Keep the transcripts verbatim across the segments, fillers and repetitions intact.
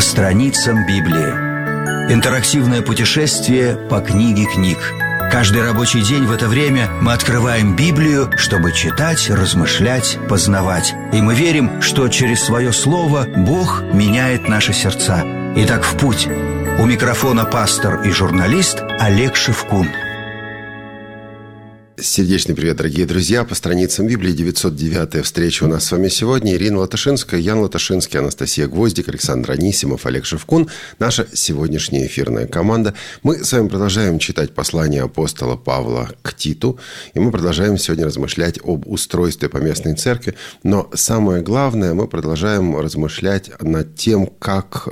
страницам Библии. Интерактивное путешествие по книге книг. Каждый рабочий день в это время мы открываем Библию, чтобы читать, размышлять, познавать. И мы верим, что через свое слово Бог меняет наши сердца. Итак, в путь. У микрофона пастор и журналист Олег Шевкун. Сердечный привет, дорогие друзья. По страницам Библии девятьсот девятая встреча у нас с вами сегодня. Ирина Латышинская, Ян Латышинский, Анастасия Гвоздик, Александр Анисимов, Олег Шевкун. Наша сегодняшняя эфирная команда. Мы с вами продолжаем читать послание апостола Павла к Титу. И мы продолжаем сегодня размышлять об устройстве поместной церкви. Но самое главное, мы продолжаем размышлять над тем, как,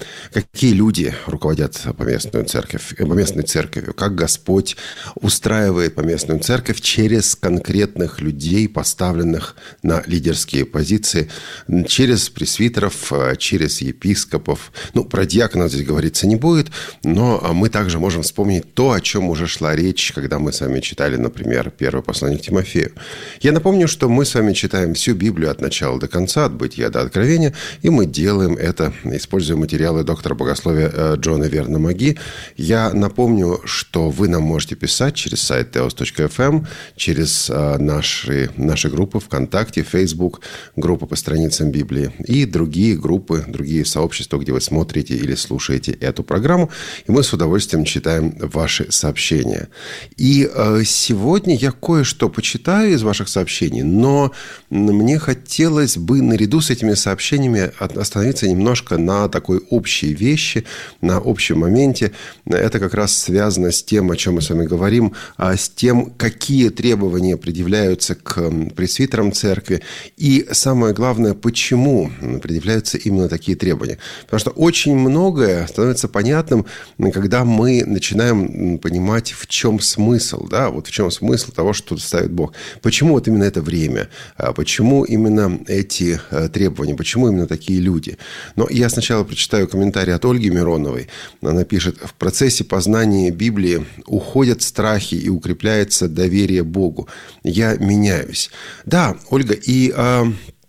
какие люди руководят поместной церковью, поместной церковью, как Господь устраивает поместную церковь. Церковь через конкретных людей, поставленных на лидерские позиции, через пресвитеров, через епископов. Ну, про диаконов здесь говориться не будет, но мы также можем вспомнить то, о чем уже шла речь, когда мы с вами читали, например, первое послание к Тимофею. Я напомню, что мы с вами читаем всю Библию от начала до конца, от Бытия до Откровения, и мы делаем это, используя материалы доктора богословия Джона Верна Маги. Я напомню, что вы нам можете писать через сайт теос точка эф эм, через наши, наши группы ВКонтакте, Facebook, группы по страницам Библии и другие группы, другие сообщества, где вы смотрите или слушаете эту программу. И мы с удовольствием читаем ваши сообщения. И сегодня я кое-что почитаю из ваших сообщений, но мне хотелось бы наряду с этими сообщениями остановиться немножко на такой общей вещи, на общем моменте. Это как раз связано с тем, о чем мы с вами говорим, с тем, какие требования предъявляются к пресвитерам церкви и, самое главное, почему предъявляются именно такие требования. Потому что очень многое становится понятным, когда мы начинаем понимать, в чем смысл, да, вот в чем смысл того, что ставит Бог. Почему вот именно это время, почему именно эти требования, почему именно такие люди. Но я сначала прочитаю комментарий от Ольги Мироновой. Она пишет: в процессе познания Библии уходят страхи и укрепляется доверие Богу. Я меняюсь. Да, Ольга, и а,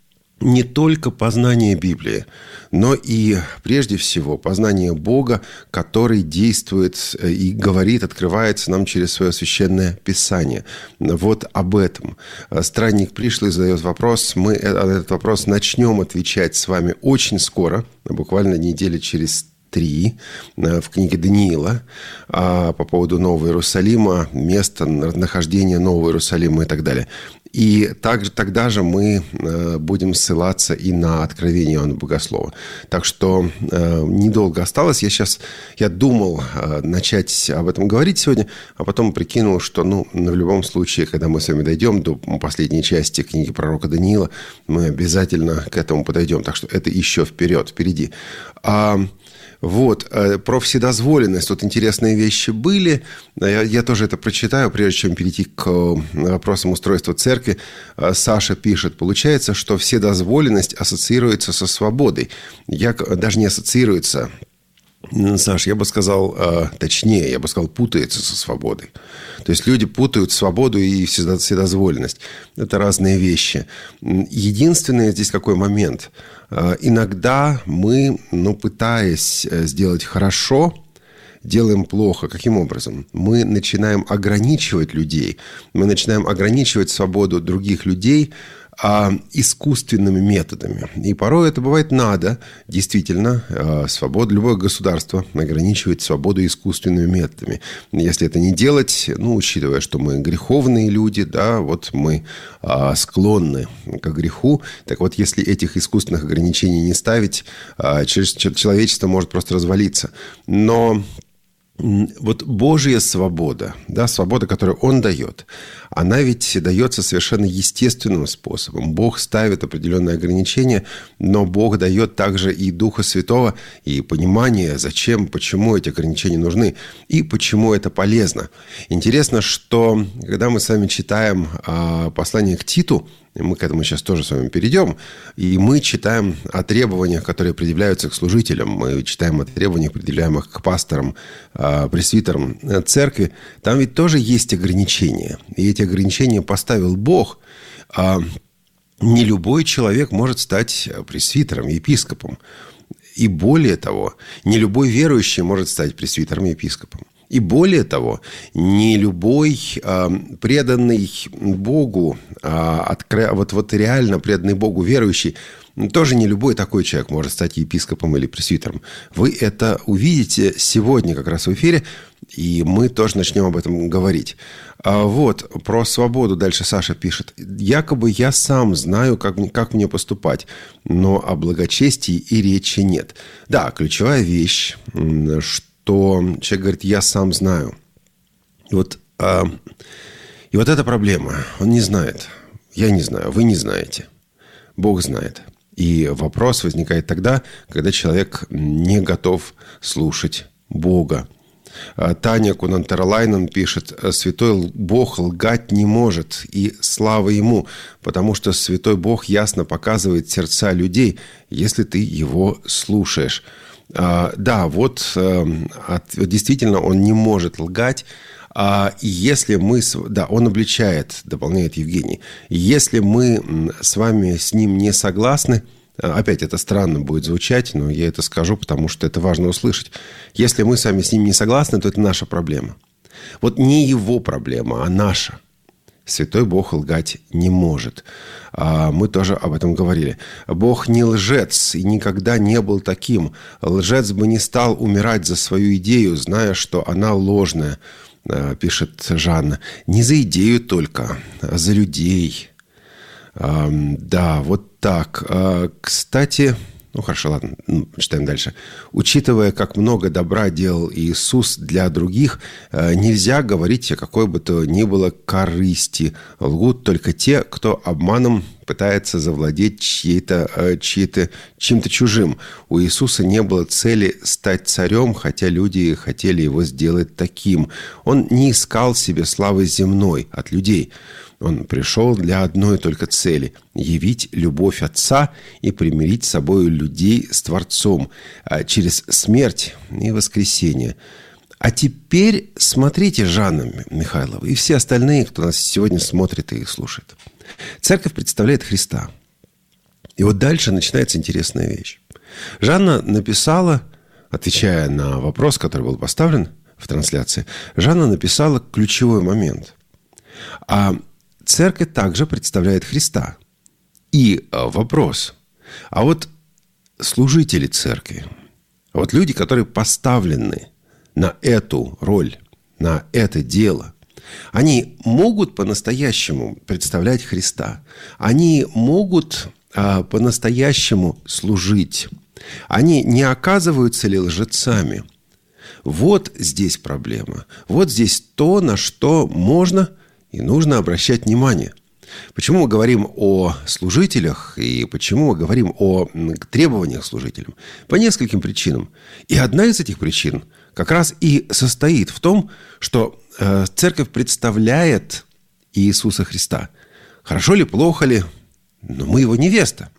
не только познание Библии, но и прежде всего познание Бога, который действует и говорит, открывается нам через свое священное Писание. Вот об этом. Странник пришлый задает вопрос. Мы на этот вопрос начнем отвечать с вами очень скоро, буквально недели через три, в книге Даниила, по поводу Нового Иерусалима, место нахождения Нового Иерусалима и так далее. И также, тогда же мы будем ссылаться и на Откровение Иоанна Богослова. Так что недолго осталось. Я сейчас, я думал начать об этом говорить сегодня, а потом прикинул, что ну, в любом случае, когда мы с вами дойдем до последней части книги пророка Даниила, мы обязательно к этому подойдем. Так что это еще вперед, впереди. А Вот, про вседозволенность. Тут интересные вещи были. Я, я тоже это прочитаю, прежде чем перейти к вопросам устройства церкви. Саша пишет: получается, что вседозволенность ассоциируется со свободой. Я, даже не ассоциируется, Саш, я бы сказал, точнее, я бы сказал, путается со свободой. То есть люди путают свободу и вседозволенность. Это разные вещи. Единственный здесь какой момент. Иногда мы, ну, пытаясь сделать хорошо, делаем плохо. Каким образом? Мы начинаем ограничивать людей, мы начинаем ограничивать свободу других людей а, искусственными методами. И порой это бывает надо, действительно, а, свободу, любое государство ограничивает свободу искусственными методами. Если это не делать, ну, учитывая, что мы греховные люди, да, вот мы а, склонны к греху, так вот, если этих искусственных ограничений не ставить, а, человечество может просто развалиться. Но вот Божья свобода, да, свобода, которую Он дает, она ведь дается совершенно естественным способом. Бог ставит определенные ограничения, но Бог дает также и Духа Святого, и понимание, зачем, почему эти ограничения нужны, и почему это полезно. Интересно, что когда мы с вами читаем послание к Титу, мы к этому сейчас тоже с вами перейдем, и мы читаем о требованиях, которые предъявляются к служителям, мы читаем о требованиях, предъявляемых к пасторам, пресвитерам церкви, там ведь тоже есть ограничения. И эти ограничения поставил Бог. Не любой человек может стать пресвитером, епископом. И более того, не любой верующий может стать пресвитером и епископом. И более того, не любой э, преданный Богу, э, откро... вот, вот реально преданный Богу верующий, тоже не любой такой человек может стать епископом или пресвитером. Вы это увидите сегодня как раз в эфире, и мы тоже начнем об этом говорить. А вот, про свободу дальше Саша пишет. Якобы я сам знаю, как, как мне поступать, но о благочестии и речи нет. Да, ключевая вещь, что человек говорит, я сам знаю. Вот, а, и вот эта проблема. Он не знает. Я не знаю, вы не знаете. Бог знает. И вопрос возникает тогда, когда человек не готов слушать Бога. Таня Кунантерлайнен пишет, «Святой Бог лгать не может, и слава Ему, потому что Святой Бог ясно показывает сердца людей, если ты Его слушаешь». Да, вот действительно Он не может лгать. И если мы... Да, Он обличает, дополняет Евгений. Если мы с вами с Ним не согласны, опять это странно будет звучать, но я это скажу, потому что это важно услышать. Если мы с вами с Ним не согласны, то это наша проблема. Вот не Его проблема, а наша. Святой Бог лгать не может. Мы тоже об этом говорили. Бог не лжец и никогда не был таким. Лжец бы не стал умирать за свою идею, зная, что она ложная, пишет Жанна. Не за идею только, а за людей. Да, вот так. Кстати... Ну, хорошо, ладно, читаем дальше. Учитывая, как много добра делал Иисус для других, нельзя говорить о какой бы то ни было корысти. Лгут только те, кто обманом пытается завладеть чьей-то, чьей-то, чем-то чужим. У Иисуса не было цели стать царем, хотя люди хотели его сделать таким. Он не искал себе славы земной от людей. Он пришел для одной только цели – явить любовь Отца и примирить с собой людей с Творцом через смерть и воскресение. А теперь смотрите, Жанна Михайлова и все остальные, кто нас сегодня смотрит и слушает. Церковь представляет Христа. И вот дальше начинается интересная вещь. Жанна написала, отвечая на вопрос, который был поставлен в трансляции, Жанна написала ключевой момент. А Церковь также представляет Христа. И вопрос, а вот служители церкви, вот люди, которые поставлены на эту роль, на это дело, они могут по-настоящему представлять Христа? Они могут а, по-настоящему служить? Они не оказываются ли лжецами? Вот здесь проблема. Вот здесь то, на что можно и нужно обращать внимание. Почему мы говорим о служителях и почему мы говорим о требованиях служителям? По нескольким причинам. И одна из этих причин как раз и состоит в том, что церковь представляет Иисуса Христа. Хорошо ли, плохо ли, но мы его невеста.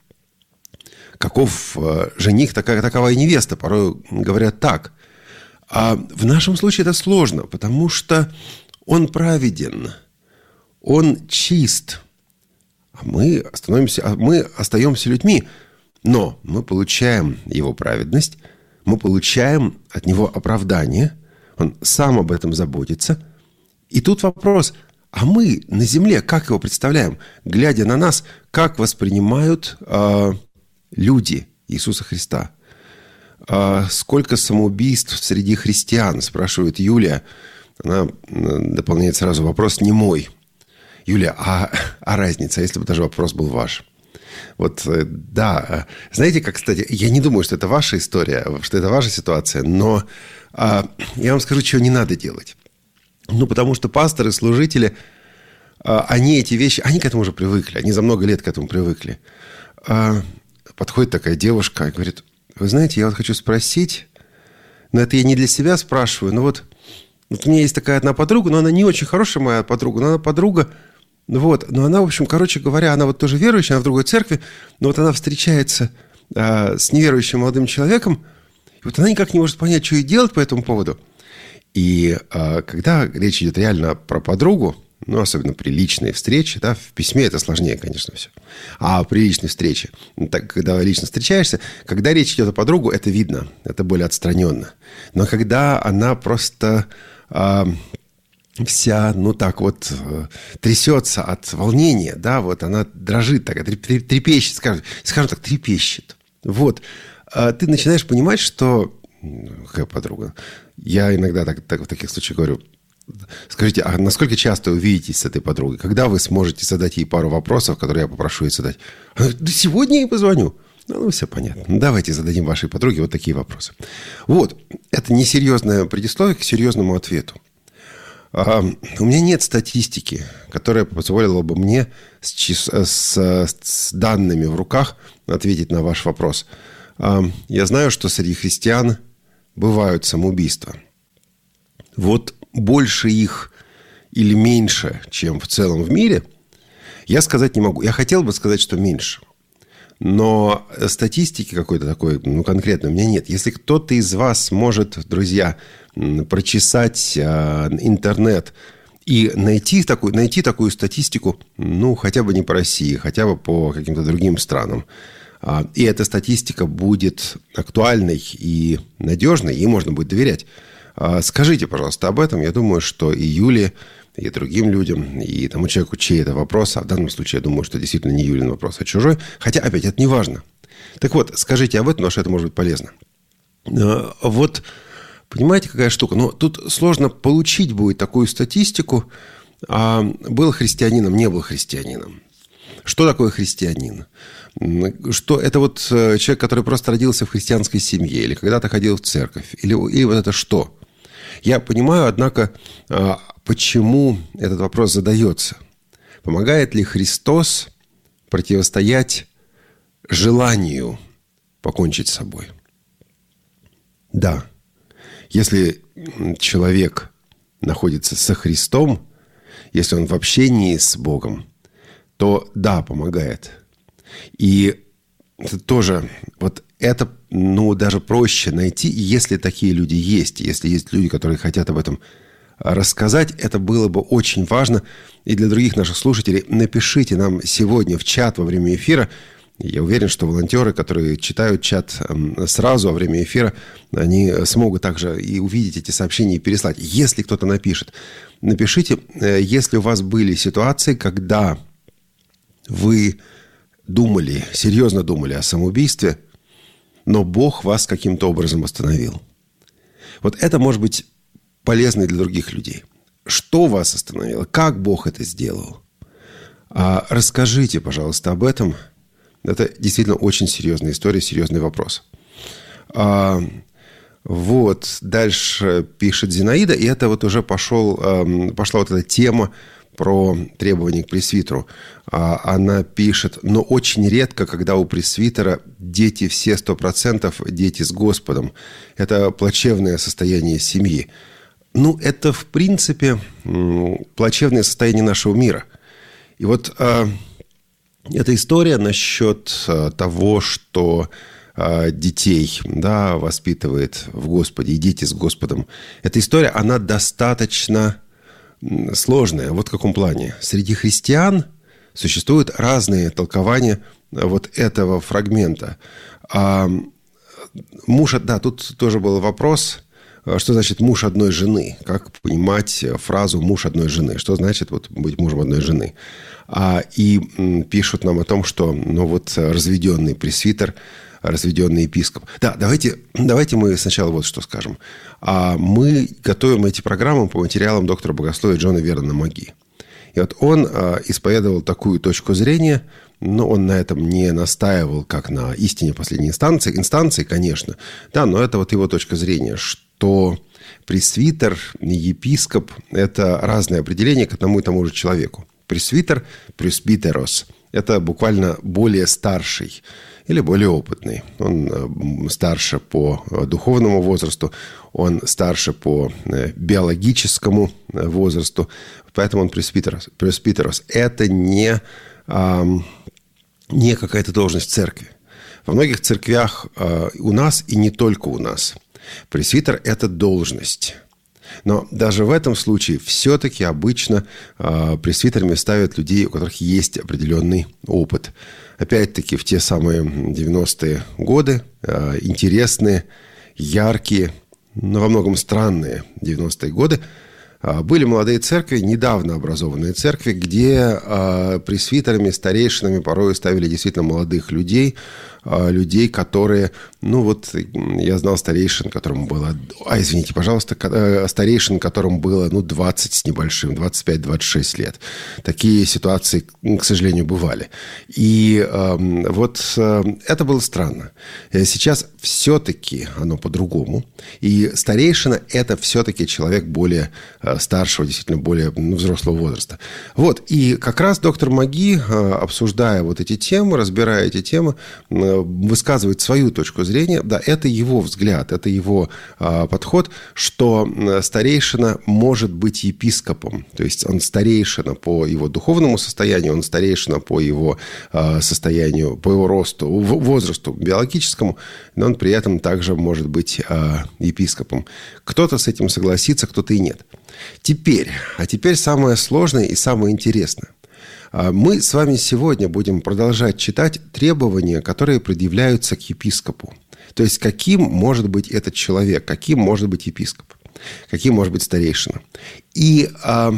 Каков жених, такая, такова и невеста, порой говорят так. А в нашем случае это сложно, потому что он праведен. Он чист, а мы, становимся, а мы остаемся людьми, но мы получаем его праведность, мы получаем от него оправдание, он сам об этом заботится. И тут вопрос, а мы на земле как его представляем? Глядя на нас, как воспринимают э, люди Иисуса Христа? Э, сколько самоубийств среди христиан, спрашивает Юлия. Она дополняет сразу вопрос не мой. Юлия, а, а разница, если бы даже вопрос был ваш? Вот, да. Знаете, как, кстати, я не думаю, что это ваша история, что это ваша ситуация, но а, я вам скажу, чего не надо делать. Ну, потому что пасторы, служители, а, они эти вещи, они к этому уже привыкли, они за много лет к этому привыкли. А, подходит такая девушка и говорит, вы знаете, я вот хочу спросить, но это я не для себя спрашиваю, но вот, вот у меня есть такая одна подруга, но она не очень хорошая моя подруга, но она подруга. Вот. Но она, в общем, короче говоря, она вот тоже верующая, она в другой церкви, но вот она встречается а, с неверующим молодым человеком, и вот она никак не может понять, что ей делать по этому поводу. И а, когда речь идет реально про подругу, ну, особенно при личной встрече, да, в письме это сложнее, конечно, все. А при личной встрече, так, когда лично встречаешься, когда речь идет о подругу, это видно, это более отстраненно. Но когда она просто э, вся, ну, так вот, э, трясется от волнения, да, вот она дрожит, так, трепещет, скажем, скажем так, трепещет. Вот, э, ты начинаешь понимать, что... Какая подруга? Я иногда так, так, в таких случаях говорю: скажите, а насколько часто вы видитесь с этой подругой? Когда вы сможете задать ей пару вопросов, которые я попрошу ей задать? Она говорит: да сегодня я ей позвоню. Ну, ну, все понятно. Давайте зададим вашей подруге вот такие вопросы. Вот. Это несерьезное предисловие к серьезному ответу. А, у меня нет статистики, которая позволила бы мне с, с, с данными в руках ответить на ваш вопрос. А, я знаю, что среди христиан бывают самоубийства. Вот больше их или меньше, чем в целом в мире, я сказать не могу. Я хотел бы сказать, что меньше. Но статистики какой-то такой, ну, конкретно у меня нет. Если кто-то из вас может, друзья, прочесать а, интернет и найти такую, найти такую статистику, ну, хотя бы не по России, хотя бы по каким-то другим странам, и эта статистика будет актуальной и надежной, ей можно будет доверять, скажите, пожалуйста, об этом. Я думаю, что и Юле, и другим людям, и тому человеку, чей это вопрос, а в данном случае я думаю, что действительно не Юлин вопрос, а чужой, хотя, опять, это не важно. Так вот, скажите об этом, потому что это может быть полезно. Вот, понимаете, какая штука? Но тут сложно получить будет такую статистику, а был христианином, не был христианином. Что такое христианин? Что это вот человек, который просто родился в христианской семье, или когда-то ходил в церковь, или, или вот это что? Я понимаю, однако, почему этот вопрос задается. Помогает ли Христос противостоять желанию покончить с собой? Да. Если человек находится со Христом, если он в общении с Богом, то да, помогает. И это тоже, вот это, ну, даже проще найти, если такие люди есть, если есть люди, которые хотят об этом рассказать, это было бы очень важно. И для других наших слушателей напишите нам сегодня в чат во время эфира. Я уверен, что волонтеры, которые читают чат сразу во время эфира, они смогут также и увидеть эти сообщения и переслать. Если кто-то напишет, напишите, если у вас были ситуации, когда вы думали, серьезно думали о самоубийстве, но Бог вас каким-то образом остановил. Вот это может быть полезно для других людей. Что вас остановило? Как Бог это сделал? А расскажите, пожалуйста, об этом. Это действительно очень серьезная история, серьезный вопрос. А, вот, дальше пишет Зинаида, и это вот уже пошел, пошла вот эта тема про требования к пресвитеру. Она пишет: но очень редко, когда у пресвитера дети все сто процентов дети с Господом. Это плачевное состояние семьи. Ну, это, в принципе, плачевное состояние нашего мира. И вот э, эта история насчет э, того, что э, детей, да, воспитывает в Господе, и дети с Господом, эта история, она достаточно сложная. Вот в каком плане. Среди христиан существуют разные толкования вот этого фрагмента. А муж, да, тут тоже был вопрос, что значит муж одной жены? Как понимать фразу «муж одной жены»? Что значит вот быть мужем одной жены? А, и пишут нам о том, что ну, вот разведенный пресвитер, разведенный епископ. Да, давайте, давайте мы сначала вот что скажем. А мы готовим эти программы по материалам доктора богословия Джона Вернона Маги. И вот он а, исповедовал такую точку зрения, но он на этом не настаивал, как на истине последней инстанции. Инстанции, конечно, да, но это вот его точка зрения, что пресвитер, епископ – это разное определение к одному и тому же человеку. Пресвитер, пресбитерос – это буквально более старший или более опытный. Он старше по духовному возрасту, он старше по биологическому возрасту, поэтому он пресбитерос. Пресбитерос – это не, не какая-то должность в церкви. Во многих церквях у нас и не только у нас пресвитер – это должность. Но даже в этом случае все-таки обычно э, пресвитерами ставят людей, у которых есть определенный опыт. Опять-таки в те самые девяностые годы, э, интересные, яркие, но во многом странные девяностые годы, э, были молодые церкви, недавно образованные церкви, где э, пресвитерами, старейшинами порой ставили действительно молодых людей, людей, которые, ну вот, я знал старейшин, которому было, а, извините, пожалуйста, старейшин, которому было, ну, двадцать с небольшим, двадцать пять - двадцать шесть лет. Такие ситуации, к сожалению, бывали. И э, вот э, это было странно. Сейчас все-таки оно по-другому. И старейшина – это все-таки человек более э, старшего, действительно, более ну, взрослого возраста. Вот, и как раз доктор Маги, э, обсуждая вот эти темы, разбирая эти темы, э, высказывает свою точку зрения, да, это его взгляд, это его а, подход, что старейшина может быть епископом, то есть он старейшина по его духовному состоянию, он старейшина по его а, состоянию, по его росту, возрасту биологическому, но он при этом также может быть а, епископом. Кто-то с этим согласится, кто-то и нет. Теперь, а теперь самое сложное и самое интересное. Мы с вами сегодня будем продолжать читать требования, которые предъявляются к епископу. То есть, каким может быть этот человек, каким может быть епископ, каким может быть старейшина. И а,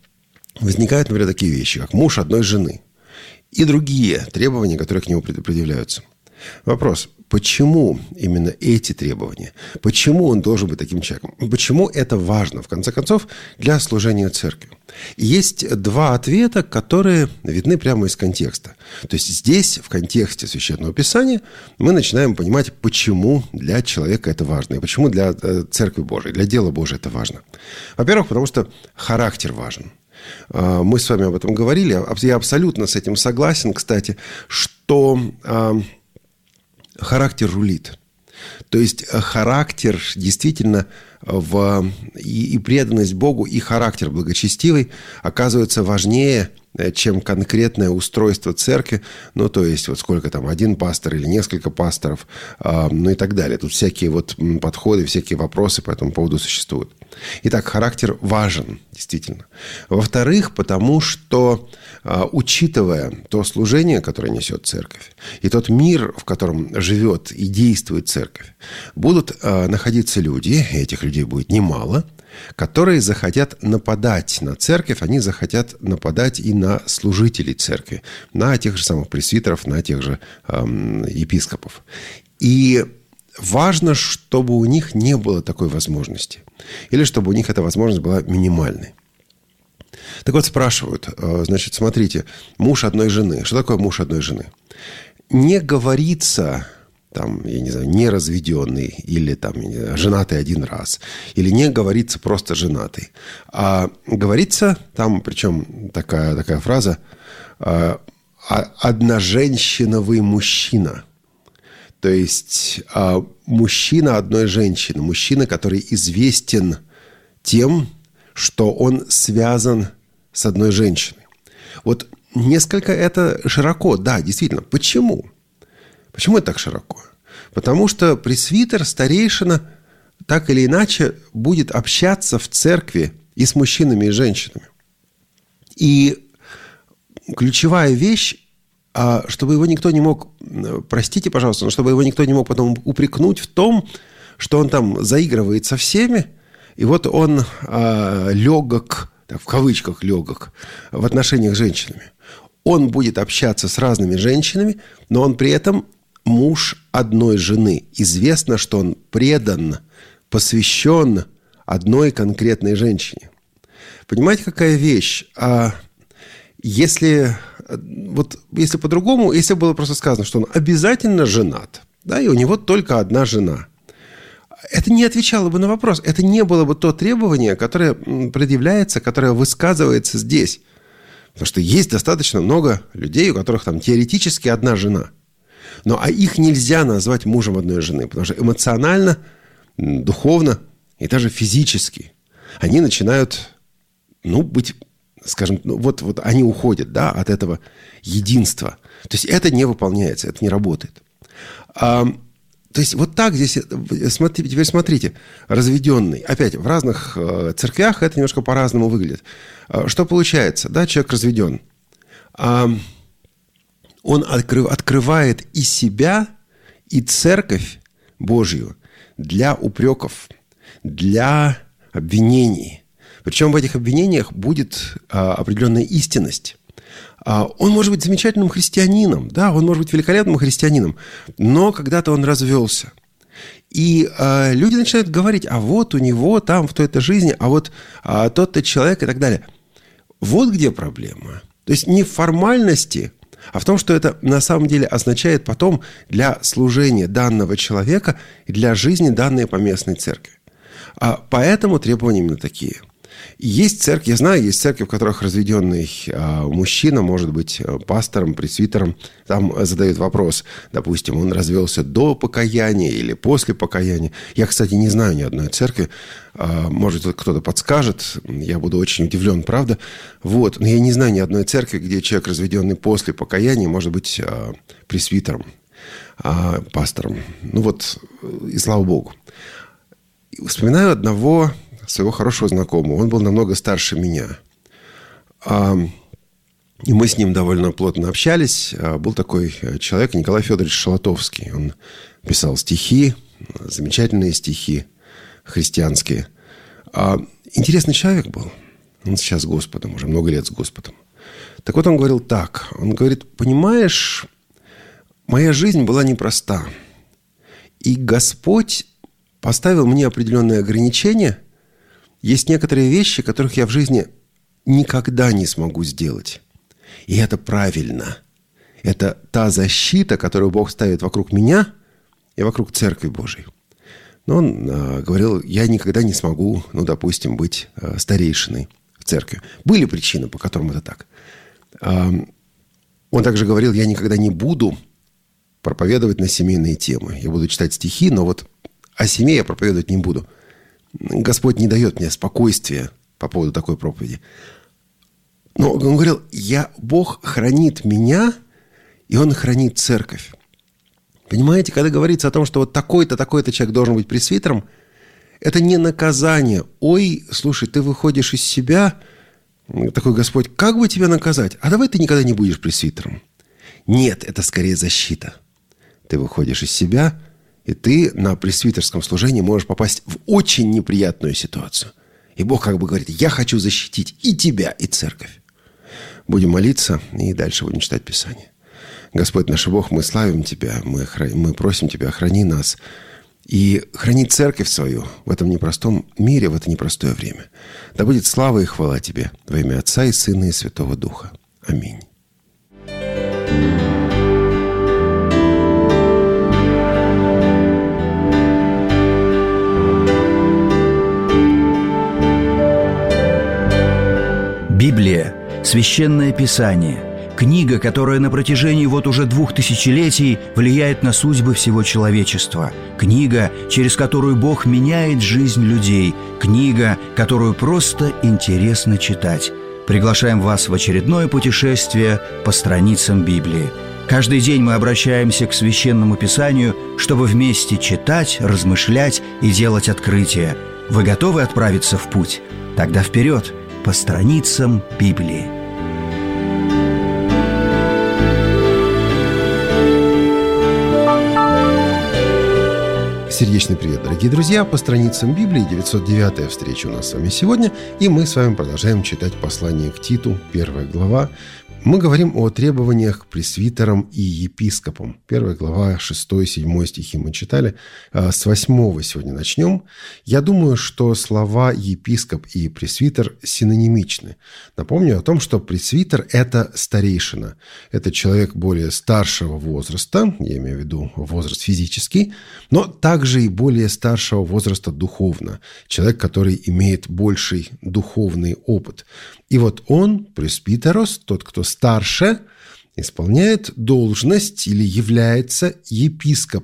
возникают, например, такие вещи, как муж одной жены и другие требования, которые к нему предъявляются. Вопрос, почему именно эти требования? Почему он должен быть таким человеком? Почему это важно, в конце концов, для служения церкви? И есть два ответа, которые видны прямо из контекста. То есть здесь, в контексте Священного Писания, мы начинаем понимать, почему для человека это важно, и почему для Церкви Божией, для дела Божия это важно. Во-первых, потому что характер важен. Мы с вами об этом говорили. Я абсолютно с этим согласен, кстати, что характер рулит. То есть характер действительно в, и, и преданность Богу, и характер благочестивый оказываются важнее, чем конкретное устройство церкви. Ну, то есть, вот сколько там, один пастор или несколько пасторов, э, ну и так далее. Тут всякие вот подходы, всякие вопросы по этому поводу существуют. Итак, характер важен, действительно. Во-вторых, потому что, э, учитывая то служение, которое несет церковь, и тот мир, в котором живет и действует церковь, будут э, находиться люди, и этих людей будет немало, которые захотят нападать на церковь, они захотят нападать и на служителей церкви, на тех же самых пресвитеров, на тех же эм, епископов. И важно, чтобы у них не было такой возможности, или чтобы у них эта возможность была минимальной. Так вот, спрашивают, э, значит, смотрите, муж одной жены. Что такое муж одной жены? Не говорится... там, я не знаю, неразведенный или там женатый один раз, или не говорится просто женатый, а говорится там, причем такая, такая фраза, одноженщиновый мужчина. То есть мужчина одной женщины, мужчина, который известен тем, что он связан с одной женщиной. Вот несколько это широко, да, действительно. Почему? Почему это так широко? Потому что пресвитер, старейшина, так или иначе будет общаться в церкви и с мужчинами, и с женщинами. И ключевая вещь, чтобы его никто не мог, простите, пожалуйста, но чтобы его никто не мог потом упрекнуть в том, что он там заигрывает со всеми, и вот он легок, в кавычках легок, в отношениях с женщинами. Он будет общаться с разными женщинами, но он при этом муж одной жены. Известно, что он предан, посвящен одной конкретной женщине. Понимаете, какая вещь? А если, вот, если по-другому, если было просто сказано, что он обязательно женат, да, и у него только одна жена, это не отвечало бы на вопрос. Это не было бы то требование, которое предъявляется, которое высказывается здесь. Потому что есть достаточно много людей, у которых там теоретически одна жена. Но а их нельзя назвать мужем одной жены, потому что эмоционально, духовно и даже физически они начинают, ну, быть, скажем, ну, вот, вот они уходят, да, от этого единства. То есть это не выполняется, это не работает. А, То есть вот так здесь, смотри, теперь смотрите, разведенный. Опять, в разных церквях это немножко по-разному выглядит. Что получается? Да, человек разведен. Он открывает и себя, и церковь Божью для упреков, для обвинений. Причем в этих обвинениях будет определенная истинность. Он может быть замечательным христианином, да, он может быть великолепным христианином, но когда-то он развелся. И э, люди начинают говорить, а вот у него там в той-то жизни, а вот а, тот-то человек и так далее. Вот где проблема. То есть не в формальности, а в том, что это на самом деле означает потом для служения данного человека и для жизни данной поместной церкви. А поэтому требования именно такие. Есть церкви, я знаю, есть церкви, в которых разведенный а, мужчина может быть пастором, пресвитером. Там задают вопрос, допустим, он развелся до покаяния или после покаяния. Я, кстати, не знаю ни одной церкви. А, может, кто-то подскажет. Я буду очень удивлен, правда. Вот. Но я не знаю ни одной церкви, где человек, разведенный после покаяния, может быть а, пресвитером, а, пастором. Ну вот, и слава Богу. Вспоминаю одного своего хорошего знакомого. Он был намного старше меня. И мы с ним довольно плотно общались. Был такой человек, Николай Федорович Шалатовский. Он писал стихи, замечательные стихи христианские. Интересный человек был. Он сейчас с Господом, уже много лет с Господом. Так вот, он говорил так. Он говорит, понимаешь, моя жизнь была непроста. И Господь поставил мне определенные ограничения. Есть некоторые вещи, которых я в жизни никогда не смогу сделать. И это правильно. Это та защита, которую Бог ставит вокруг меня и вокруг Церкви Божией. Но он э, говорил, я никогда не смогу, ну, допустим, быть э, старейшиной в церкви. Были причины, по которым это так. Э, он также говорил, я никогда не буду проповедовать на семейные темы. Я буду читать стихи, но вот о семье я проповедовать не буду. Господь не дает мне спокойствия по поводу такой проповеди. Но он говорил, я, Бог хранит меня, и Он хранит церковь. Понимаете, когда говорится о том, что вот такой-то, такой-то человек должен быть пресвитером, это не наказание. Ой, слушай, ты выходишь из себя, такой Господь, как бы тебя наказать? А давай ты никогда не будешь пресвитером. Нет, это скорее защита. Ты выходишь из себя, и ты на пресвитерском служении можешь попасть в очень неприятную ситуацию. И Бог как бы говорит, я хочу защитить и тебя, и церковь. Будем молиться, и дальше будем читать Писание. Господь наш Бог, мы славим Тебя, мы, мы просим Тебя, храни нас и храни церковь свою в этом непростом мире, в это непростое время. Да будет слава и хвала Тебе во имя Отца и Сына и Святого Духа. Аминь. Библия – священное писание, книга, которая на протяжении вот уже двух тысячелетий влияет на судьбы всего человечества, книга, через которую Бог меняет жизнь людей, книга, которую просто интересно читать. Приглашаем вас в очередное путешествие по страницам Библии. Каждый день мы обращаемся к Священному Писанию, чтобы вместе читать, размышлять и делать открытия. Вы готовы отправиться в путь? Тогда вперед! По страницам Библии. Сердечный привет, дорогие друзья! По страницам Библии девятьсот девятая встреча у нас с вами сегодня, и мы с вами продолжаем читать послание к Титу, первая глава. Мы говорим о требованиях к пресвитерам и епископам. Первая глава, шестой-седьмой стихи мы читали. С восьмого сегодня начнем. Я думаю, что слова епископ и пресвитер синонимичны. Напомню о том, что пресвитер – это старейшина. Это человек более старшего возраста, я имею в виду возраст физический, но также и более старшего возраста духовно. Человек, который имеет больший духовный опыт. И вот он, пресвитерос, тот, кто старше, исполняет должность или является епископом.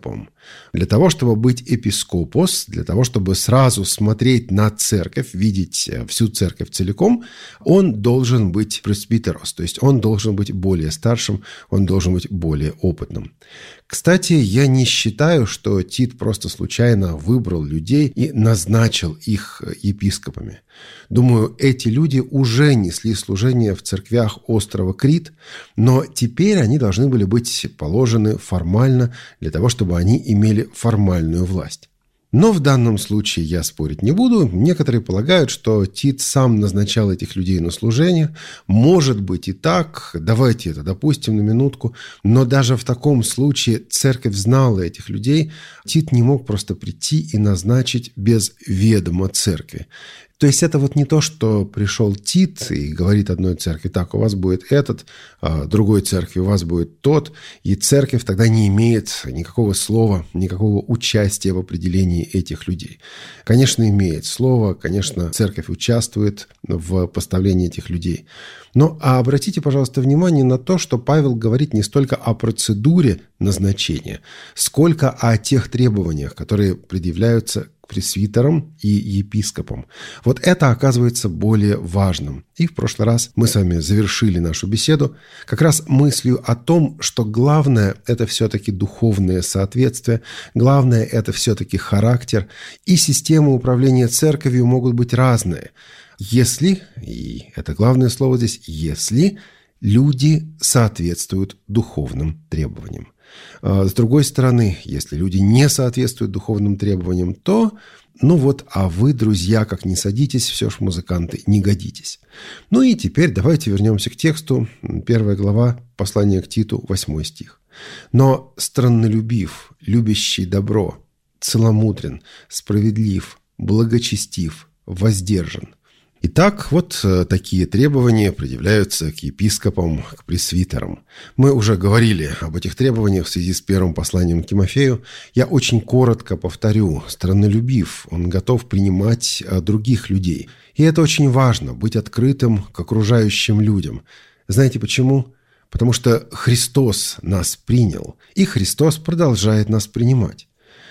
Для того, чтобы быть епископос, для того, чтобы сразу смотреть на церковь, видеть всю церковь целиком, он должен быть пресбитерос, то есть он должен быть более старшим, он должен быть более опытным. Кстати, я не считаю, что Тит просто случайно выбрал людей и назначил их епископами. Думаю, эти люди уже несли служение в церквях острова Крит, но теперь они должны были быть положены формально для того, чтобы они имели формальную власть. Но в данном случае я спорить не буду. Некоторые полагают, что Тит сам назначал этих людей на служение. Может быть и так. Давайте это допустим на минутку. Но даже в таком случае церковь знала этих людей. Тит не мог просто прийти и назначить без ведома церкви. То есть это вот не то, что пришел Тит и говорит одной церкви: так, у вас будет этот, а другой церкви у вас будет тот, и церковь тогда не имеет никакого слова, никакого участия в определении этих людей. Конечно, имеет слово, конечно, церковь участвует в поставлении этих людей. Но а обратите, пожалуйста, внимание на то, что Павел говорит не столько о процедуре назначения, сколько о тех требованиях, которые предъявляются к пресвитерам и епископам. Вот это оказывается более важным. И в прошлый раз мы с вами завершили нашу беседу как раз мыслью о том, что главное – это все-таки духовное соответствие, главное – это все-таки характер, и системы управления церковью могут быть разные. Если, и это главное слово здесь, если люди соответствуют духовным требованиям. С другой стороны, если люди не соответствуют духовным требованиям, то, ну вот, а вы, друзья, как не садитесь, все ж музыканты, не годитесь. Ну и теперь давайте вернемся к тексту. Первая глава послания к Титу, восьмой стих. «Но страннолюбив, любящий добро, целомудрен, справедлив, благочестив, воздержан». Итак, вот такие требования предъявляются к епископам, к пресвитерам. Мы уже говорили об этих требованиях в связи с первым посланием к Тимофею. Я очень коротко повторю. Страннолюбив, он готов принимать других людей. И это очень важно, быть открытым к окружающим людям. Знаете почему? Потому что Христос нас принял, и Христос продолжает нас принимать.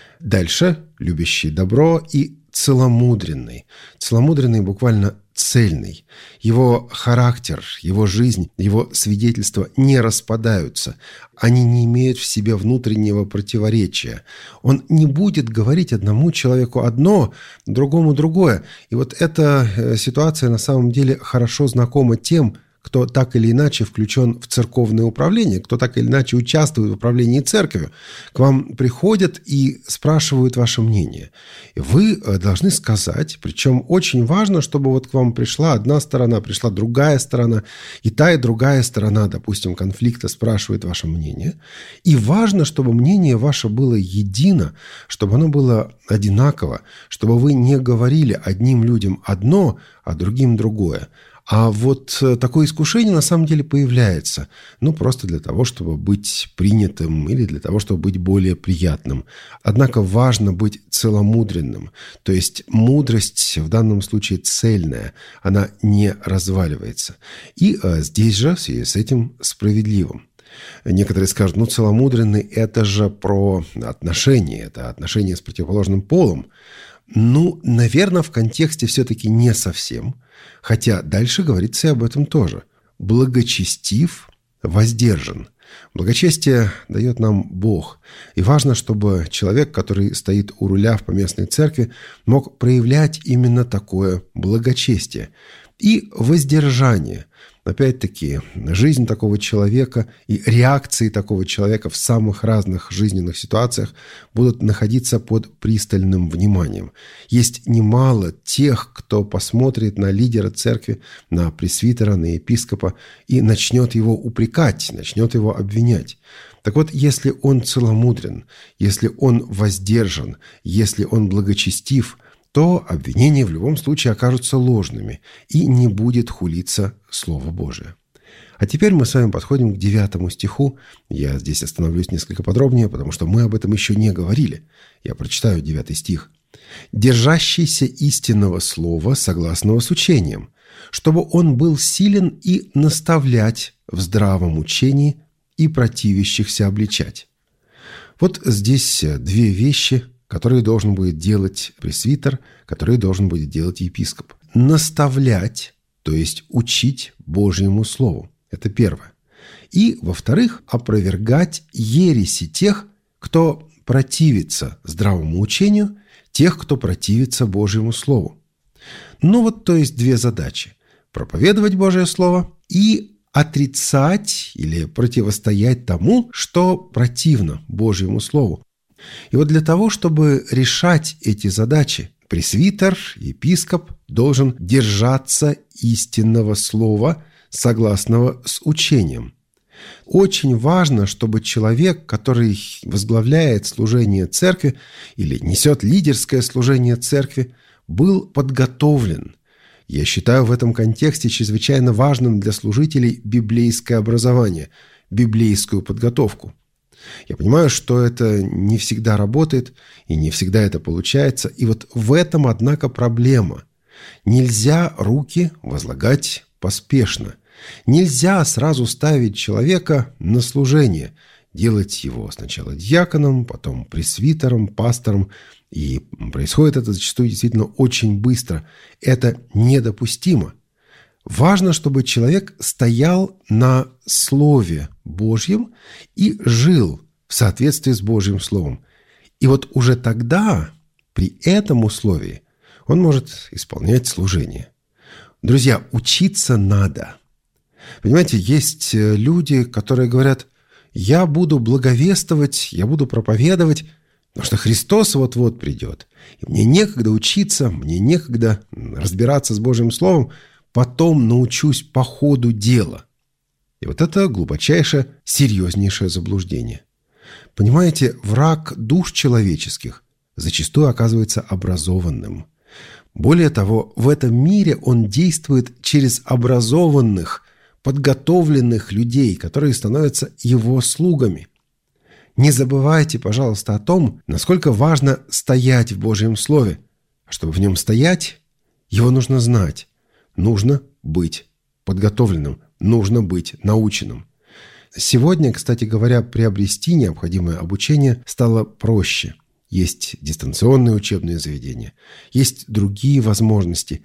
Дальше любящий добро и целомудренный. Целомудренный буквально цельный. Его характер, его жизнь, его свидетельства не распадаются. Они не имеют в себе внутреннего противоречия. Он не будет говорить одному человеку одно, другому другое. И вот эта ситуация на самом деле хорошо знакома тем, кто так или иначе включен в церковное управление, кто так или иначе участвует в управлении церковью, к вам приходят и спрашивают ваше мнение. И вы должны сказать, причем очень важно, чтобы вот к вам пришла одна сторона, пришла другая сторона, и та, и другая сторона, допустим, конфликта спрашивает ваше мнение. И важно, чтобы мнение ваше было едино, чтобы оно было одинаково, чтобы вы не говорили одним людям одно, а другим другое. А вот такое искушение на самом деле появляется, ну, просто для того, чтобы быть принятым или для того, чтобы быть более приятным. Однако важно быть целомудренным, то есть мудрость в данном случае цельная, она не разваливается. И а, здесь же в связи с этим справедливым. Некоторые скажут, ну, целомудренный – это же про отношения, это отношения с противоположным полом. Ну, наверное, в контексте все-таки не совсем. Хотя дальше говорится и об этом тоже. Благочестив, воздержан. Благочестие дает нам Бог. И важно, чтобы человек, который стоит у руля в поместной церкви, мог проявлять именно такое благочестие. И воздержание. Опять-таки, жизнь такого человека и реакции такого человека в самых разных жизненных ситуациях будут находиться под пристальным вниманием. Есть немало тех, кто посмотрит на лидера церкви, на пресвитера, на епископа и начнет его упрекать, начнет его обвинять. Так вот, если он целомудрен, если он воздержан, если он благочестив, то обвинения в любом случае окажутся ложными, и не будет хулиться Слово Божие. А теперь мы с вами подходим к девятому стиху. Я здесь остановлюсь несколько подробнее, потому что мы об этом еще не говорили. Я прочитаю девятый стих. «Держащийся истинного слова, согласного с учением, чтобы он был силен и наставлять в здравом учении и противящихся обличать». Вот здесь две вещи, которые должен будет делать пресвитер, которые должен будет делать епископ. Наставлять, то есть учить Божьему Слову. Это первое. И, во-вторых, опровергать ереси тех, кто противится здравому учению, тех, кто противится Божьему Слову. Ну вот, то есть две задачи. Проповедовать Божье Слово и отрицать или противостоять тому, что противно Божьему Слову. И вот для того, чтобы решать эти задачи, пресвитер, епископ должен держаться истинного слова, согласного с учением. Очень важно, чтобы человек, который возглавляет служение церкви или несет лидерское служение церкви, был подготовлен. Я считаю в этом контексте чрезвычайно важным для служителей библейское образование, библейскую подготовку. Я понимаю, что это не всегда работает и не всегда это получается. И вот в этом, однако, проблема. Нельзя руки возлагать поспешно. Нельзя сразу ставить человека на служение, делать его сначала диаконом, потом пресвитером, пастором. И происходит это зачастую действительно очень быстро. Это недопустимо. Важно, чтобы человек стоял на Слове Божьем и жил в соответствии с Божьим Словом. И вот уже тогда, при этом условии, он может исполнять служение. Друзья, учиться надо. Понимаете, есть люди, которые говорят: я буду благовествовать, я буду проповедовать, потому что Христос вот-вот придет. И мне некогда учиться, мне некогда разбираться с Божьим Словом, потом научусь по ходу дела. И вот это глубочайшее, серьезнейшее заблуждение. Понимаете, враг душ человеческих зачастую оказывается образованным. Более того, в этом мире он действует через образованных, подготовленных людей, которые становятся его слугами. Не забывайте, пожалуйста, о том, насколько важно стоять в Божьем Слове. А чтобы в нем стоять, его нужно знать. Нужно быть подготовленным, нужно быть наученным. Сегодня, кстати говоря, приобрести необходимое обучение стало проще. Есть дистанционные учебные заведения, есть другие возможности.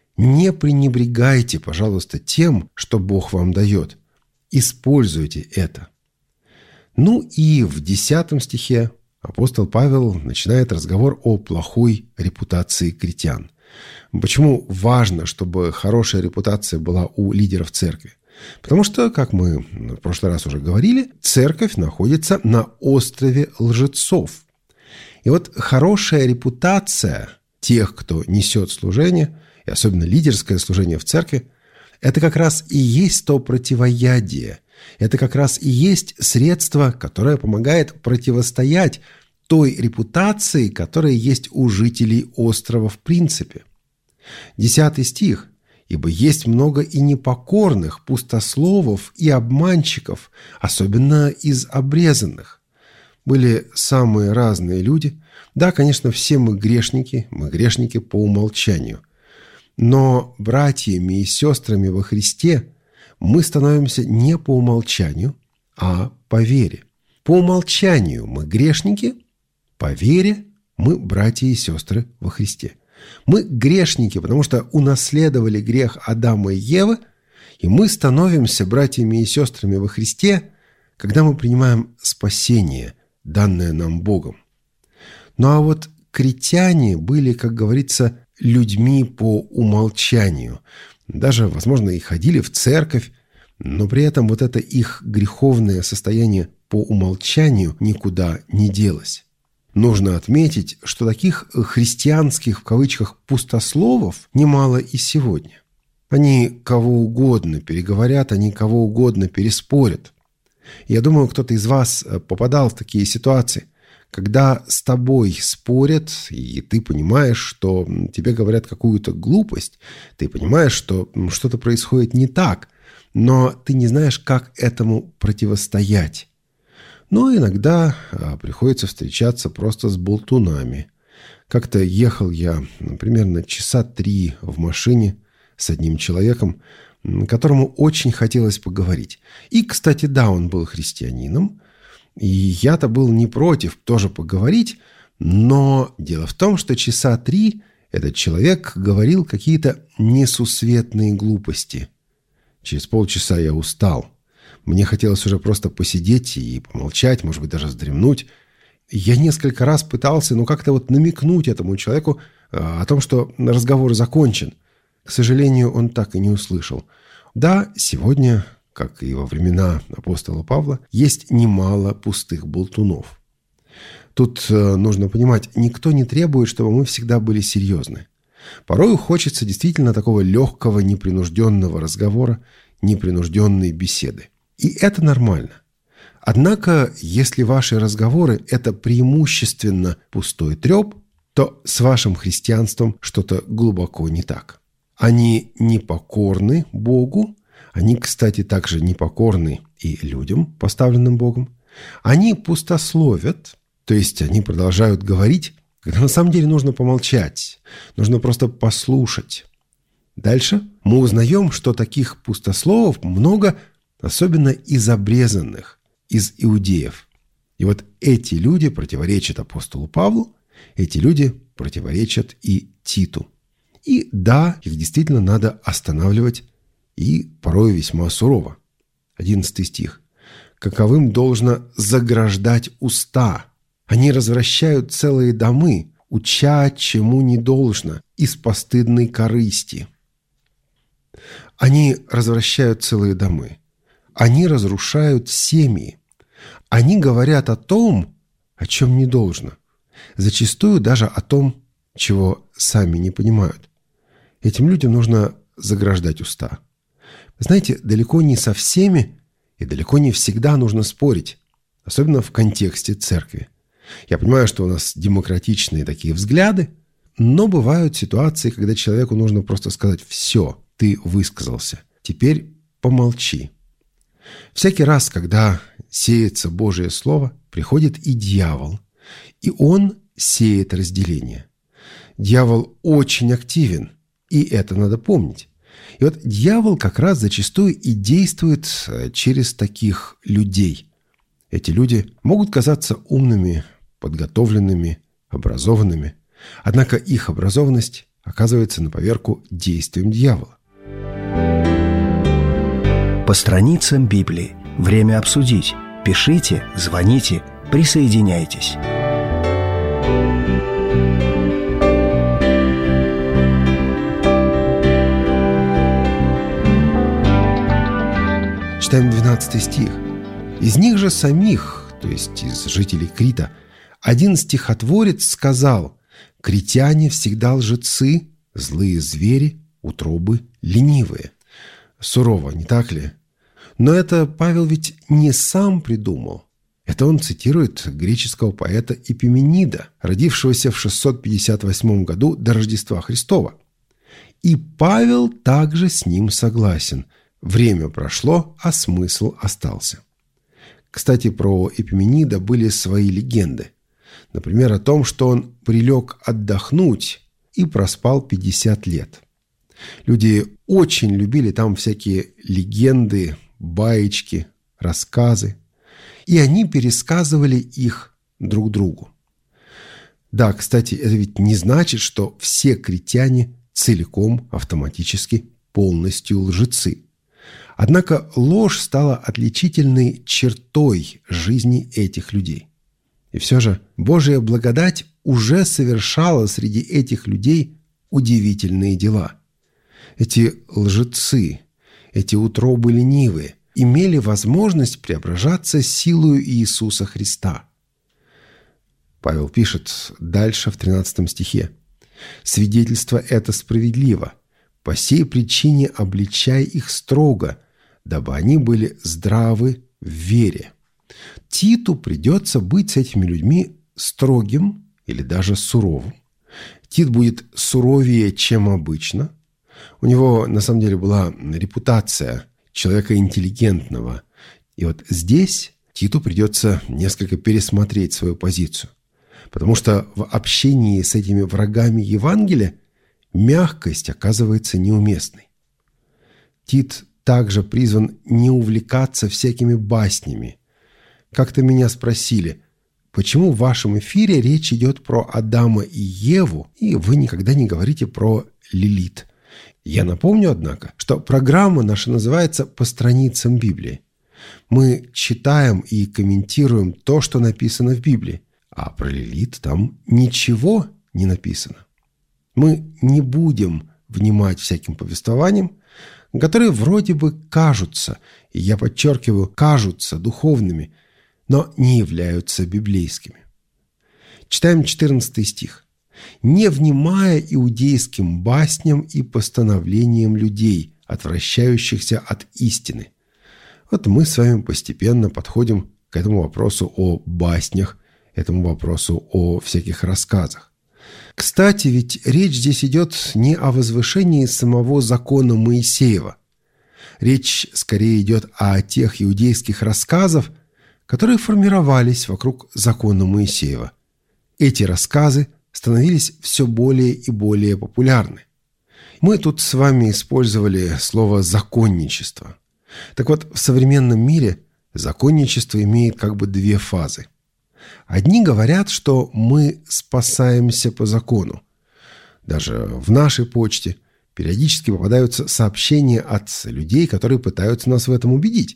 Не пренебрегайте, пожалуйста, тем, что Бог вам дает. Используйте это. Ну и в десятом стихе апостол Павел начинает разговор о плохой репутации критян. Почему важно, чтобы хорошая репутация была у лидеров церкви? Потому что, как мы в прошлый раз уже говорили, церковь находится на острове лжецов. И вот хорошая репутация тех, кто несет служение, и особенно лидерское служение в церкви, это как раз и есть то противоядие. Это как раз и есть средство, которое помогает противостоять той репутации, которая есть у жителей острова в принципе. Десятый стих. «Ибо есть много и непокорных, пустословов и обманщиков, особенно из обрезанных». Были самые разные люди. Да, конечно, все мы грешники, мы грешники по умолчанию. Но братьями и сестрами во Христе мы становимся не по умолчанию, а по вере. По умолчанию мы грешники, по вере мы братья и сестры во Христе. Мы грешники, потому что унаследовали грех Адама и Евы, и мы становимся братьями и сестрами во Христе, когда мы принимаем спасение, данное нам Богом. Ну а вот критяне были, как говорится, людьми по умолчанию. Даже, возможно, и ходили в церковь, но при этом вот это их греховное состояние по умолчанию никуда не делось. Нужно отметить, что таких христианских, в кавычках, пустословов немало и сегодня. Они кого угодно переговорят, они кого угодно переспорят. Я думаю, кто-то из вас попадал в такие ситуации, когда с тобой спорят, и ты понимаешь, что тебе говорят какую-то глупость, ты понимаешь, что что-то происходит не так, но ты не знаешь, как этому противостоять. Но иногда приходится встречаться просто с болтунами. Как-то ехал я примерно часа три в машине с одним человеком, которому очень хотелось поговорить. И, кстати, да, он был христианином, И я-то был не против тоже поговорить, но дело в том, что часа три этот человек говорил какие-то несусветные глупости. Через полчаса я устал. Мне хотелось уже просто посидеть и помолчать, может быть, даже вздремнуть. Я несколько раз пытался, ну, как-то вот намекнуть этому человеку о том, что разговор закончен. К сожалению, он так и не услышал. Да, сегодня, как и во времена апостола Павла, есть немало пустых болтунов. Тут нужно понимать, никто не требует, чтобы мы всегда были серьезны. Порою хочется действительно такого легкого, непринужденного разговора, непринужденной беседы. И это нормально. Однако, если ваши разговоры – это преимущественно пустой треп, то с вашим христианством что-то глубоко не так. Они непокорны Богу, они, кстати, также непокорны и людям, поставленным Богом. Они пустословят, то есть они продолжают говорить, когда на самом деле нужно помолчать, нужно просто послушать. Дальше мы узнаем, что таких пустословов много, особенно из обрезанных, из иудеев. И вот эти люди противоречат апостолу Павлу, эти люди противоречат и Титу. И да, их действительно надо останавливать, и порой весьма сурово. Одиннадцатый стих. «Каковым должно заграждать уста. Они развращают целые домы, уча, чему не должно, из постыдной корысти». Они развращают целые домы. Они разрушают семьи. Они говорят о том, о чем не должно. Зачастую даже о том, чего сами не понимают. Этим людям нужно заграждать уста. Знаете, далеко не со всеми и далеко не всегда нужно спорить, особенно в контексте церкви. Я понимаю, что у нас демократичные такие взгляды, но бывают ситуации, когда человеку нужно просто сказать: «Все, ты высказался, теперь помолчи». Всякий раз, когда сеется Божие Слово, приходит и дьявол, и он сеет разделение. Дьявол очень активен, и это надо помнить. И вот дьявол как раз зачастую и действует через таких людей. Эти люди могут казаться умными, подготовленными, образованными, однако их образованность оказывается на поверку действием дьявола. По страницам Библии. Время обсудить. Пишите, звоните, присоединяйтесь. Читаем двенадцатый стих. «Из них же самих, то есть из жителей Крита, один стихотворец сказал: критяне всегда лжецы, злые звери, утробы ленивые». Сурово, не так ли? Но это Павел ведь не сам придумал. Это он цитирует греческого поэта Эпименида, родившегося в шестьсот пятьдесят восьмом году до Рождества Христова. И Павел также с ним согласен. Время прошло, а смысл остался. Кстати, про Эпименида были свои легенды. Например, о том, что он прилег отдохнуть и проспал пятьдесят лет. Люди очень любили там всякие легенды, баечки, рассказы. И они пересказывали их друг другу. Да, кстати, это ведь не значит, что все критяне целиком, автоматически, полностью лжецы. Однако ложь стала отличительной чертой жизни этих людей. И все же Божья благодать уже совершала среди этих людей удивительные дела. Эти лжецы, эти утробы ленивые имели возможность преображаться силою Иисуса Христа. Павел пишет дальше в тринадцатом стихе: «Свидетельство это справедливо. По сей причине обличай их строго, дабы они были здравы в вере». Титу придется быть с этими людьми строгим или даже суровым. Тит будет суровее, чем обычно. У него, на самом деле, была репутация человека интеллигентного. И вот здесь Титу придется несколько пересмотреть свою позицию. Потому что в общении с этими врагами Евангелия мягкость оказывается неуместной. Тит также призван не увлекаться всякими баснями. Как-то меня спросили, почему в вашем эфире речь идет про Адама и Еву, и вы никогда не говорите про Лилит. Я напомню, однако, что программа наша называется «По страницам Библии». Мы читаем и комментируем то, что написано в Библии, а про Лилит там ничего не написано. Мы не будем внимать всяким повествованиям, которые вроде бы кажутся, и я подчеркиваю, кажутся духовными, но не являются библейскими. Читаем четырнадцатый стих. «Не внимая иудейским басням и постановлениям людей, отвращающихся от истины». Вот мы с вами постепенно подходим к этому вопросу о баснях, этому вопросу о всяких рассказах. Кстати, ведь речь здесь идет не о возвышении самого закона Моисеева. Речь скорее идет о тех иудейских рассказах, которые формировались вокруг закона Моисеева. Эти рассказы становились все более и более популярны. Мы тут с вами использовали слово «законничество». Так вот, в современном мире законничество имеет как бы две фазы. Одни говорят, что мы спасаемся по закону. Даже в нашей почте периодически попадаются сообщения от людей, которые пытаются нас в этом убедить.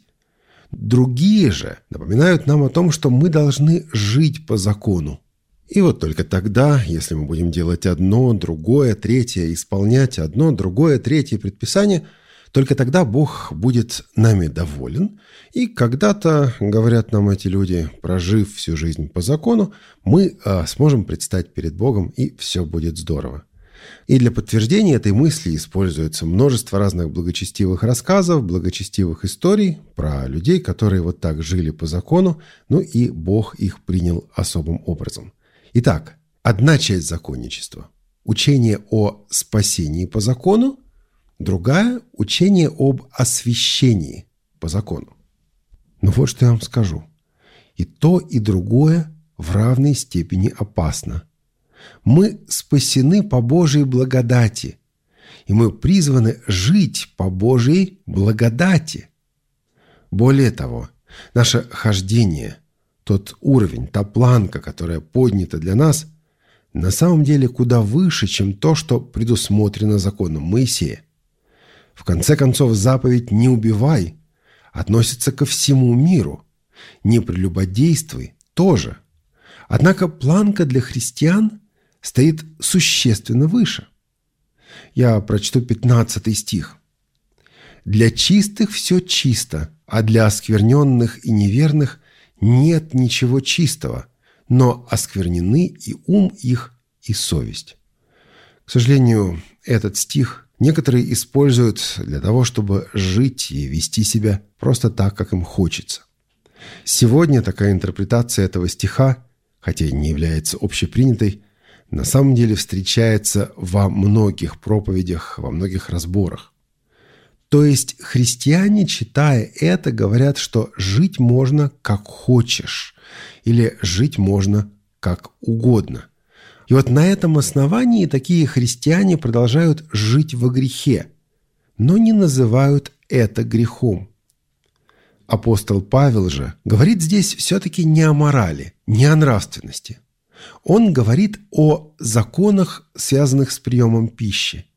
Другие же напоминают нам о том, что мы должны жить по закону. И вот только тогда, если мы будем делать одно, другое, третье, исполнять одно, другое, третье предписание, только тогда Бог будет нами доволен. И когда-то, говорят нам эти люди, прожив всю жизнь по закону, мы а, сможем предстать перед Богом, и все будет здорово. И для подтверждения этой мысли используется множество разных благочестивых рассказов, благочестивых историй про людей, которые вот так жили по закону, ну и Бог их принял особым образом. Итак, одна часть законничества – учение о спасении по закону, другая – учение об освящении по закону. Но вот что я вам скажу. И то, и другое в равной степени опасно. Мы спасены по Божьей благодати, и мы призваны жить по Божьей благодати. Более того, наше хождение, тот уровень, та планка, которая поднята для нас, на самом деле куда выше, чем то, что предусмотрено законом Моисея. В конце концов, заповедь «не убивай» относится ко всему миру. «Не прелюбодействуй» тоже. Однако планка для христиан стоит существенно выше. Я прочту пятнадцатый стих. «Для чистых все чисто, а для оскверненных и неверных нет ничего чистого, но осквернены и ум их, и совесть». К сожалению, этот стих некоторые используют для того, чтобы жить и вести себя просто так, как им хочется. Сегодня такая интерпретация этого стиха, хотя и не является общепринятой, на самом деле встречается во многих проповедях, во многих разборах. То есть христиане, читая это, говорят, что жить можно как хочешь, или жить можно как угодно. И вот на этом основании такие христиане продолжают жить во грехе, но не называют это грехом. Апостол Павел же говорит здесь все-таки не о морали, не о нравственности. Он говорит о законах, связанных с приемом пищи.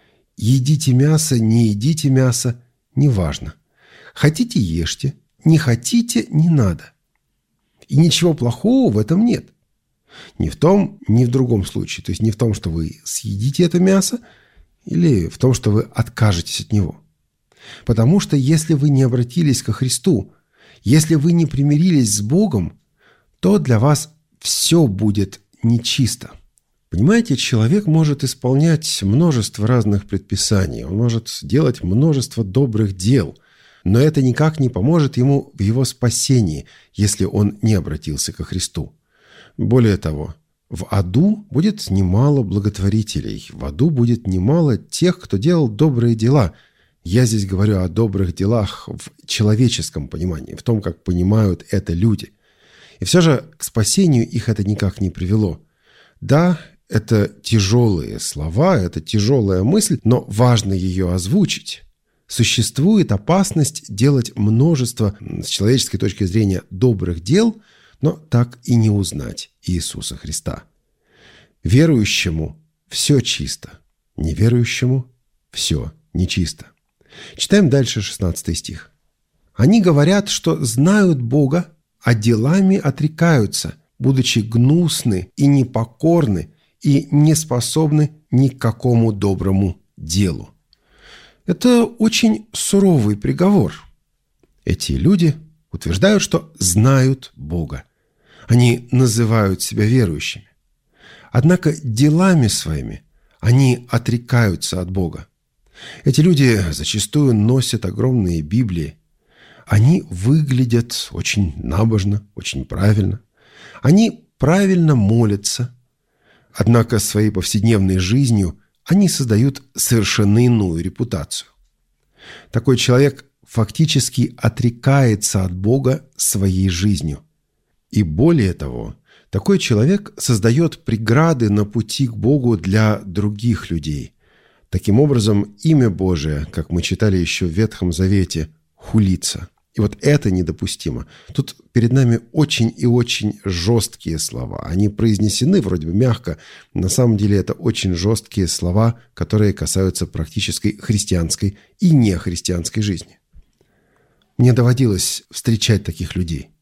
Едите мясо, не едите мясо, неважно. Хотите – ешьте, не хотите – не надо. И ничего плохого в этом нет. Ни в том, ни в другом случае. То есть не в том, что вы съедите это мясо, или в том, что вы откажетесь от него. Потому что если вы не обратились ко Христу, если вы не примирились с Богом, то для вас все будет нечисто. Понимаете, человек может исполнять множество разных предписаний, он может делать множество добрых дел, но это никак не поможет ему в его спасении, если он не обратился ко Христу. Более того, в аду будет немало благотворителей, в аду будет немало тех, кто делал добрые дела. Я здесь говорю о добрых делах в человеческом понимании, в том, как понимают это люди. И все же к спасению их это никак не привело. Да, это тяжелые слова, это тяжелая мысль, но важно ее озвучить. существует опасность делать множество, с человеческой точки зрения, добрых дел, но так и не узнать Иисуса Христа. Верующему все чисто, неверующему все нечисто. Читаем дальше шестнадцатый стих. «Они говорят, что знают Бога, а делами отрекаются, будучи гнусны и непокорны и не способны ни к какому доброму делу». Это очень суровый приговор. Эти люди утверждают, что знают Бога. Они называют себя верующими. Однако делами своими они отрекаются от Бога. Эти люди зачастую носят огромные Библии. Они выглядят очень набожно, очень правильно. Они правильно молятся. Однако своей повседневной жизнью они создают совершенно иную репутацию. Такой человек фактически отрекается от Бога своей жизнью. И более того, такой человек создает преграды на пути к Богу для других людей. Таким образом, имя Божие, как мы читали еще в Ветхом Завете, хулится. И вот это недопустимо. Тут перед нами очень и очень жесткие слова. Они произнесены вроде бы мягко. На самом деле это очень жесткие слова, которые касаются практической христианской и нехристианской жизни. Мне доводилось встречать таких людей.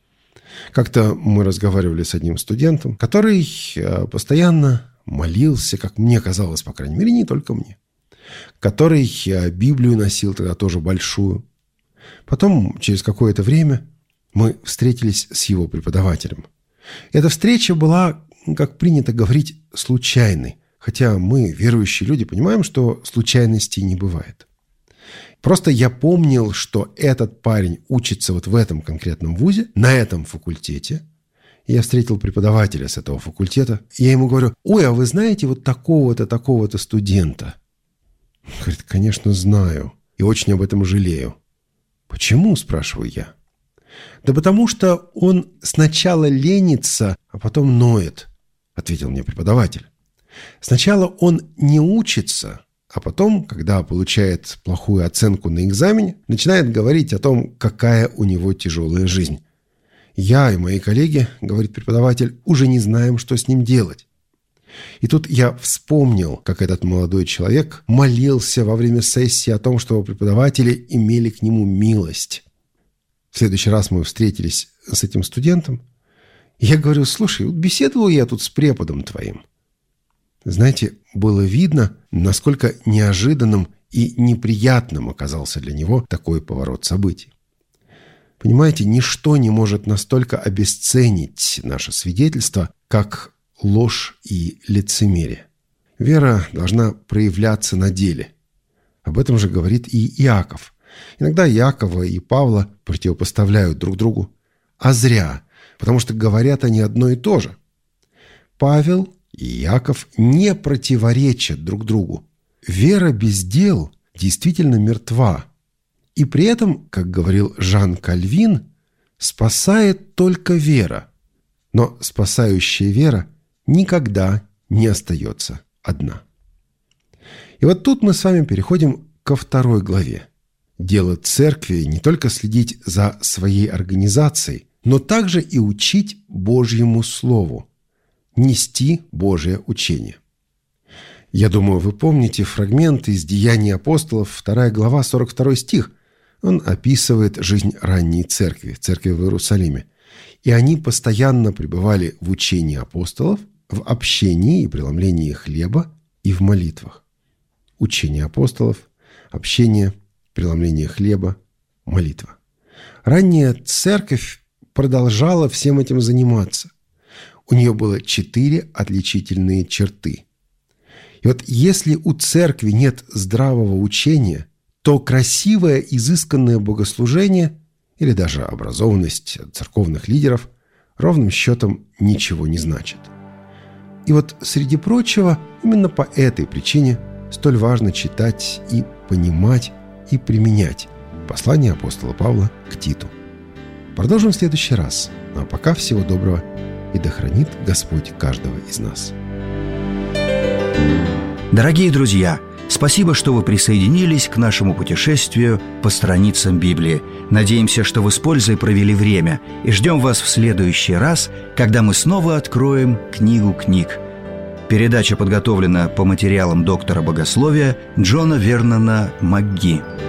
Как-то мы разговаривали с одним студентом, который постоянно молился, как мне казалось, по крайней мере, не только мне, который Библию носил тогда тоже большую. Потом, через какое-то время, мы встретились с его преподавателем. Эта встреча была, как принято говорить, случайной, хотя мы, верующие люди, понимаем, что случайностей не бывает. Просто я помнил, что этот парень учится вот в этом конкретном вузе, на этом факультете. Я встретил преподавателя с этого факультета. И я ему говорю: ой, а вы знаете вот такого-то, такого-то студента? Он говорит: конечно, знаю. И очень об этом жалею. Почему, спрашиваю я. Да потому что он сначала ленится, а потом ноет, ответил мне преподаватель. Сначала он не учится, а потом, когда получает плохую оценку на экзамене, начинает говорить о том, какая у него тяжелая жизнь. Я и мои коллеги, говорит преподаватель, уже не знаем, что с ним делать. И тут я вспомнил, как этот молодой человек молился во время сессии о том, чтобы преподаватели имели к нему милость. В следующий раз мы встретились с этим студентом. И я говорю: слушай, вот беседовал я тут с преподом твоим. Знаете, было видно, насколько неожиданным и неприятным оказался для него такой поворот событий. Понимаете, ничто не может настолько обесценить наше свидетельство, как ложь и лицемерие. Вера должна проявляться на деле. Об этом же говорит и Иаков. Иногда Иакова и Павла противопоставляют друг другу. А зря, потому что говорят они одно и то же. Павел и Иаков не противоречат друг другу. Вера без дел действительно мертва. И при этом, как говорил Жан Кальвин, спасает только вера. Но спасающая вера никогда не остается одна. И вот тут мы с вами переходим ко второй главе. Дело церкви не только следить за своей организацией, но также и учить Божьему Слову, нести Божие учение. Я думаю, вы помните фрагмент из «Деяний апостолов», вторая глава, сорок второй стих. Он описывает жизнь ранней церкви, церкви в Иерусалиме. И они постоянно пребывали в учении апостолов, в общении и преломлении хлеба и в молитвах. Учение апостолов, общение, преломление хлеба, молитва. Ранняя церковь продолжала всем этим заниматься. У нее было четыре отличительные черты. И вот если у церкви нет здравого учения, то красивое, изысканное богослужение или даже образованность церковных лидеров ровным счетом ничего не значит. И вот, среди прочего, именно по этой причине столь важно читать и понимать и применять послание апостола Павла к Титу. Продолжим в следующий раз. Ну а пока всего доброго, и да хранит Господь каждого из нас. Дорогие друзья, Спасибо, что вы присоединились к нашему путешествию по страницам Библии. Надеемся, что вы с пользой провели время, и ждем вас в следующий раз, когда мы снова откроем книгу книг. Передача подготовлена по материалам доктора богословия Джона Вернона МакГи.